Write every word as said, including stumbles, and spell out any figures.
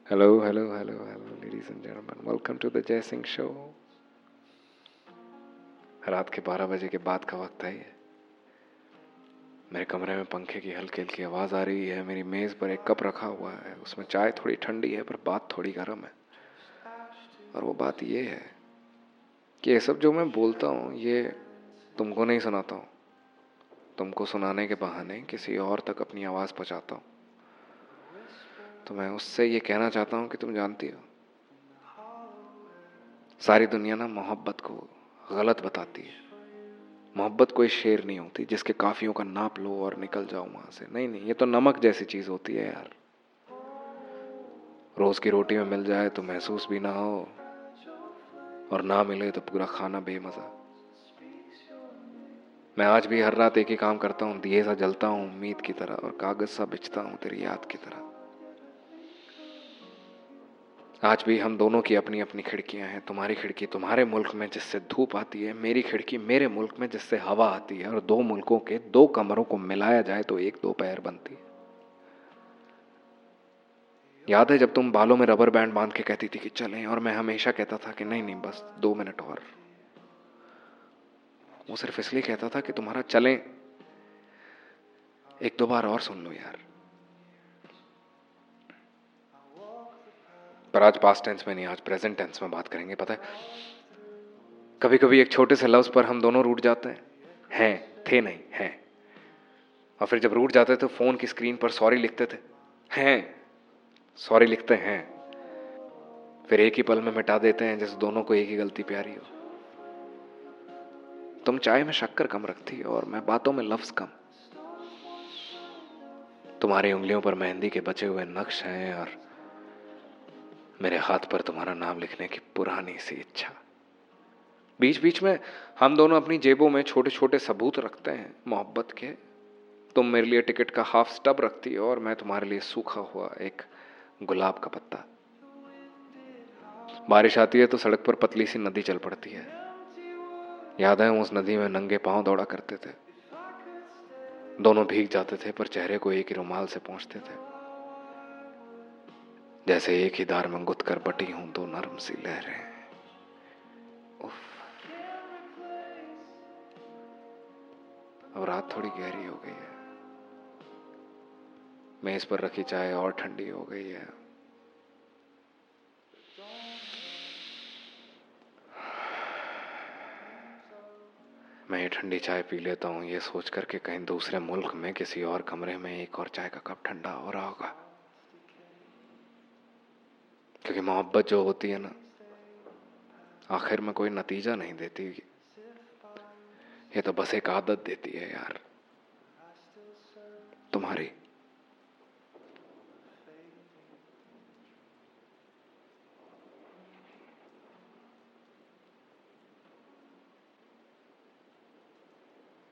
Hello, hello, hello, hello, ladies and gentlemen. Welcome to the Jay Singh Show. रात के बारह बजे के बाद का वक्त है ये. मेरे कमरे में पंखे की हल्की हल्की आवाज़ आ रही है. मेरी मेज़ पर एक कप रखा हुआ है. उसमें चाय थोड़ी ठंडी है पर बात थोड़ी गर्म है. और वो बात ये है कि ये सब जो मैं बोलता हूँ ये तुमको नहीं सुनाता हूँ. तुमको सुनाने के बहाने किसी और तक अपनी आवाज़ पहुँचाता हूँ. तो मैं उससे ये कहना चाहता हूँ कि तुम जानती हो, सारी दुनिया ना मोहब्बत को गलत बताती है. मोहब्बत कोई शेर नहीं होती जिसके काफियों का नाप लो और निकल जाओ वहां से. नहीं नहीं, ये तो नमक जैसी चीज होती है यार. रोज की रोटी में मिल जाए तो महसूस भी ना हो, और ना मिले तो पूरा खाना बेमजा. मैं आज भी हर रात एक ही काम करता हूँ. दिए सा जलता हूँ उम्मीद की तरह, और कागज सा बिछता हूँ तेरी याद की तरह. आज भी हम दोनों की अपनी अपनी खिड़कियां हैं. तुम्हारी खिड़की तुम्हारे मुल्क में जिससे धूप आती है, मेरी खिड़की मेरे मुल्क में जिससे हवा आती है. और दो मुल्कों के दो कमरों को मिलाया जाए तो एक दोपहर बनती है. याद है जब तुम बालों में रबर बैंड बांध के कहती थी कि चलें, और मैं हमेशा कहता था कि नहीं नहीं बस दो मिनट और. वो सिर्फ इसलिए कहता था कि तुम्हारा चलें एक दो बार और सुन लो यार. पर आज पास्ट टेंस में नहीं, आज प्रेजेंट टेंस में बात करेंगे. पता है, कभी कभी एक छोटे से लफ्ज पर हम दोनों रूठ जाते हैं. हैं थे नहीं हैं. और फिर जब रूठ जाते तो फोन की स्क्रीन पर सॉरी लिखते थे. हैं सॉरी लिखते हैं. फिर एक ही पल में मिटा देते हैं जैसे दोनों को एक ही गलती प्यारी हो. तुम चाय में शक्कर कम रखती हो और मैं बातों में लफ्ज कम. तुम्हारी उंगलियों पर मेहंदी के बचे हुए नक्श हैं, और मेरे हाथ पर तुम्हारा नाम लिखने की पुरानी सी इच्छा. बीच बीच में हम दोनों अपनी जेबों में छोटे छोटे सबूत रखते हैं मोहब्बत के. तुम मेरे लिए टिकट का हाफ स्टब रखती हो और मैं तुम्हारे लिए सूखा हुआ एक गुलाब का पत्ता. बारिश आती है तो सड़क पर पतली सी नदी चल पड़ती है. याद है हम उस नदी में नंगे पांव दौड़ा करते थे. दोनों भीग जाते थे पर चेहरे को एक ही रुमाल से पोंछते थे. जैसे एक ही धार में गुथ कर बटी हूं दो नरम सी लहरें. उफ. अब रात थोड़ी गहरी हो गई है. मेज पर रखी चाय और ठंडी हो गई है. मैं ये ठंडी चाय पी लेता हूँ ये सोच कर के कहीं दूसरे मुल्क में किसी और कमरे में एक और चाय का कप ठंडा हो रहा होगा. क्योंकि मोहब्बत जो होती है ना, आखिर में कोई नतीजा नहीं देती. ये तो बस एक आदत देती है यार. तुम्हारी